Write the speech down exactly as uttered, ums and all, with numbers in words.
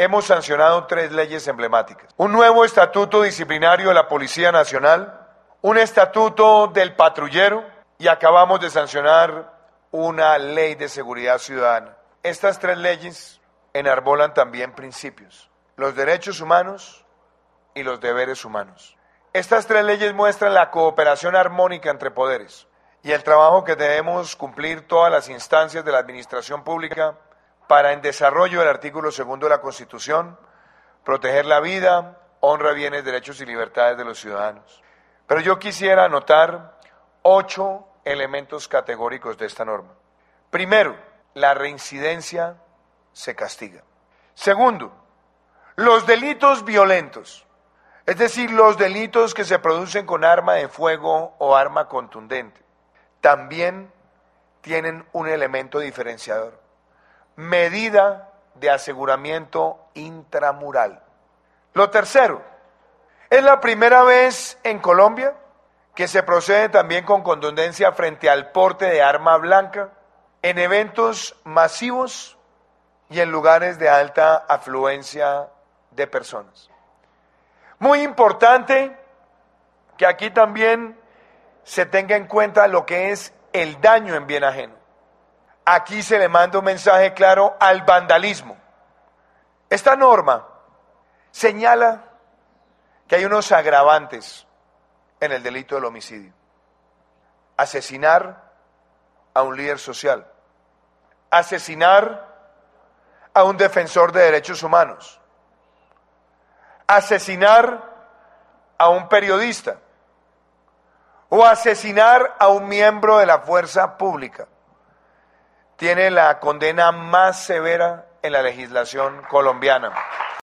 hemos sancionado tres leyes emblemáticas. Un nuevo estatuto disciplinario de la Policía Nacional, un estatuto del patrullero y acabamos de sancionar una ley de seguridad ciudadana. Estas tres leyes enarbolan también principios, los derechos humanos y los deberes humanos. Estas tres leyes muestran la cooperación armónica entre poderes y el trabajo que debemos cumplir todas las instancias de la administración pública para, en desarrollo del artículo segundo de la Constitución, proteger la vida, honra, bienes, derechos y libertades de los ciudadanos. Pero yo quisiera anotar ocho elementos categóricos de esta norma. Primero, la reincidencia se castiga. Segundo, los delitos violentos, es decir, los delitos que se producen con arma de fuego o arma contundente, también tienen un elemento diferenciador: medida de aseguramiento intramural. Lo tercero, es la primera vez en Colombia que se procede también con contundencia frente al porte de arma blanca en eventos masivos y en lugares de alta afluencia de personas. Muy importante que aquí también se tenga en cuenta lo que es el daño en bien ajeno. Aquí se le manda un mensaje claro al vandalismo. Esta norma señala que hay unos agravantes en el delito del homicidio: asesinar a un líder social, asesinar a un defensor de derechos humanos, asesinar a un periodista o asesinar a un miembro de la fuerza pública. Tiene la condena más severa en la legislación colombiana.